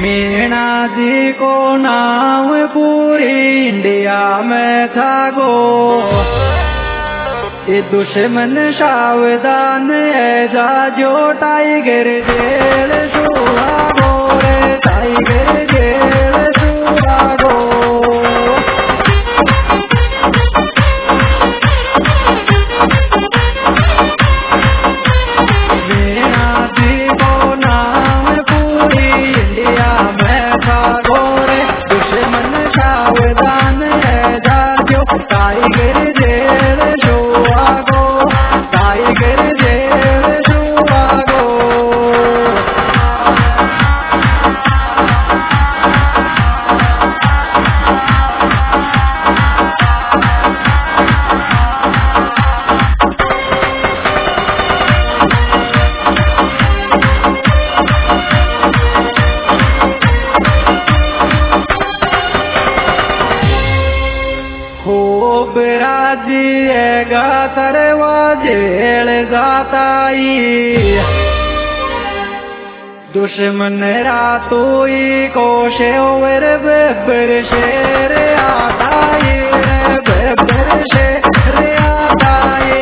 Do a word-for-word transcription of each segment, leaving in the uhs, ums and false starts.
मीणा जी को नाम पूरी इंडिया में था गो, ये दुश्मन सावधान है जा जो टाइगर जेल सुहा गो रे, टाइगर जेल सुहा गो। मीणा जी को नाम पूरी इंडिया में था गो रे, दुश्मन सावधान है जा जो टाइगर जेल सुहा गो, टाइगर जेल सुहा गो। खूब राजी है गातरवा जेल जाताई, दुश्मन रातोई को शेवर बेबर शेर आताई रे, बेबर शेर आताई।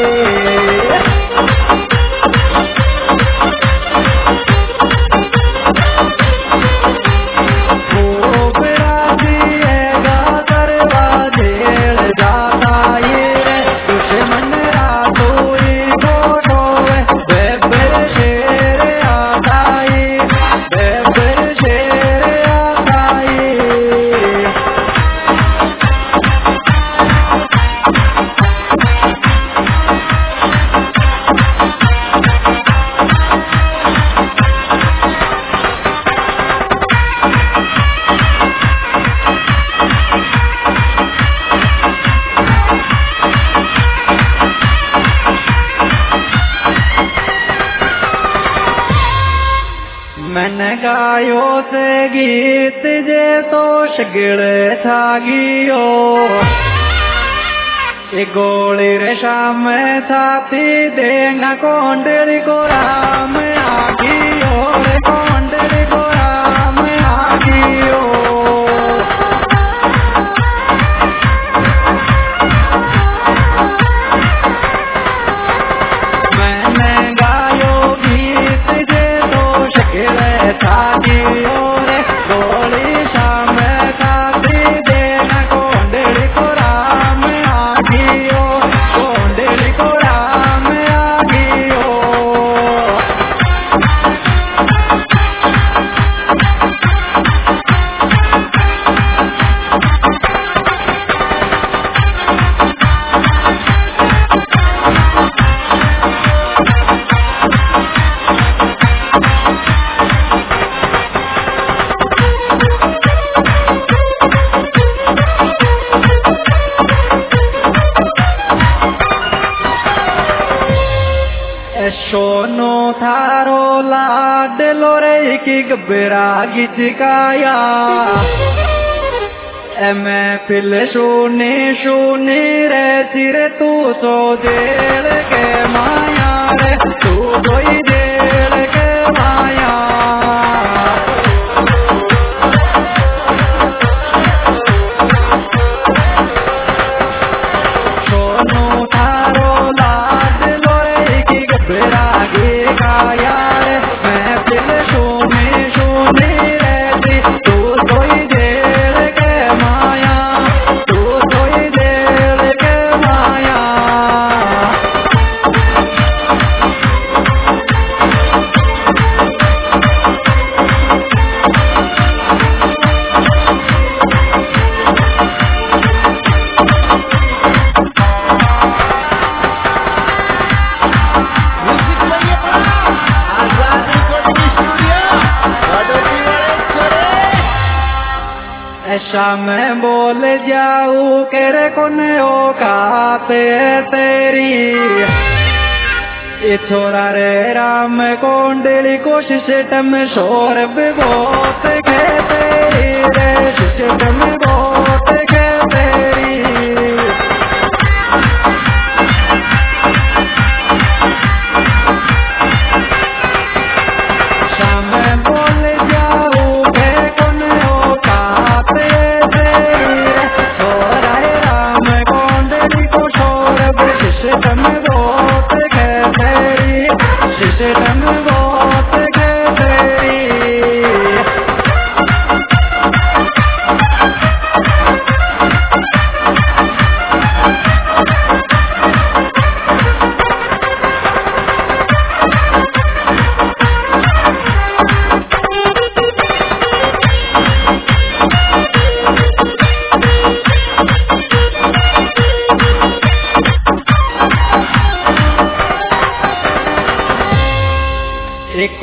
खूब राजी है गातरवा जेल जाताई रे, दुश्मन रातोई को शोवे बेबर शेर आताई, बेबर शेर आताई। मैंने गायो से गीत जे तो शगिड़ था गियो, ए गोली रे शाम थाती देना कोंडली को राम आगियो रे, कोंडली को राम आगियो। मैंने गायो गीत जे तो शगिड़ था गियो रे, गोली शाम थाती देना कोंडली को राम आगियो, कोंडली को राम आगियो। सोनो थारो लाडलो रे की गबरा गिचकाया, एमे फिल सुनी सुनी रे चिर तू सो जेल के माया रे, तू कोई जेल के माया। सोनो थारो लाडलो रे की गबरा गिचकाया रे, मैं फिल सुनी सुनी रे तू कोई जेल के माया, तू कोई जेल के माया। ऐसा मैं बोल जाऊं केरे कोने औकात तेरी, ये छोरा रे राम कोंडली कोशिश टम सौरभ बहुत खे तेरी रे, सिस्टम बहुत खे तेरी। शाम बोल जाऊं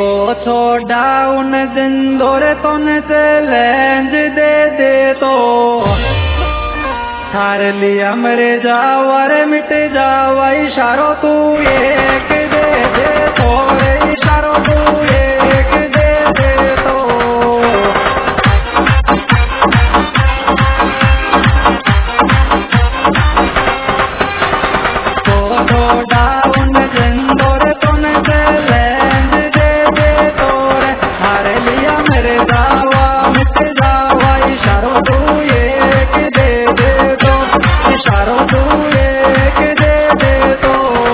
को छोड़ा उन जिंदोर तुन चैलेंज दे दे तो थार लिया मरे जावर मिट जावा इशारो तू एक दे दे तो इशारो तू एक दे दे तो को छोड़ा उन जिंदोर तुन चैलेंज दे दे तो थार लिया मरे जावा मिट जावा इशारो तू एक दे दे तो इशारो तू एक दे दे तो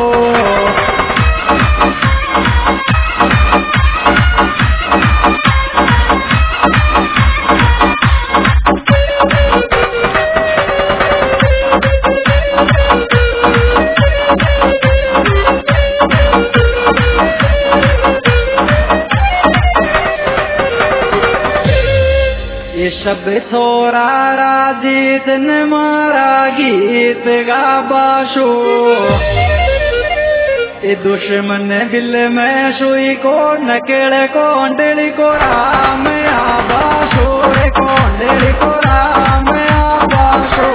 ये शब छोरा राजीत ने मारा गीत गा बाशो ये दुश्मन बिल में सुई को नकेड़ को अंडली को राम आबाशो को अंडली को राम आबाशो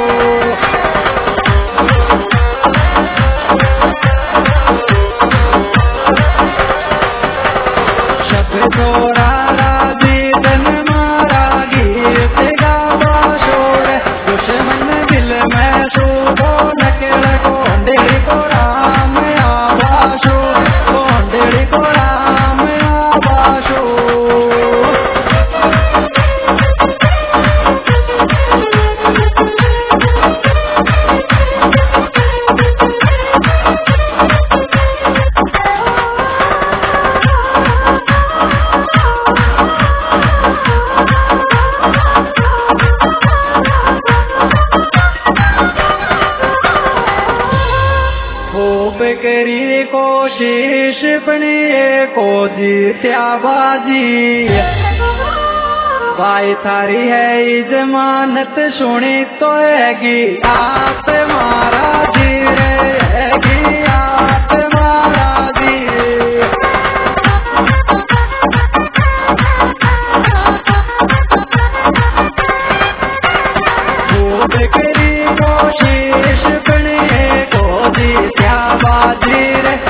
शब छोरा राजीत ने मारा गीत गा बाशो दुश्मन बिल में सु को नकेड़ को अंडली को राम आबाशो को अंडली को राम आबाशो खूब करी कोशिश बने को जीत्या बाजी भाई थारी है जमानत सुनी तो हैगी आप मारा जी हैगी आप मारा जी खूब करी कोशिश बने को जीत्या बाजी रे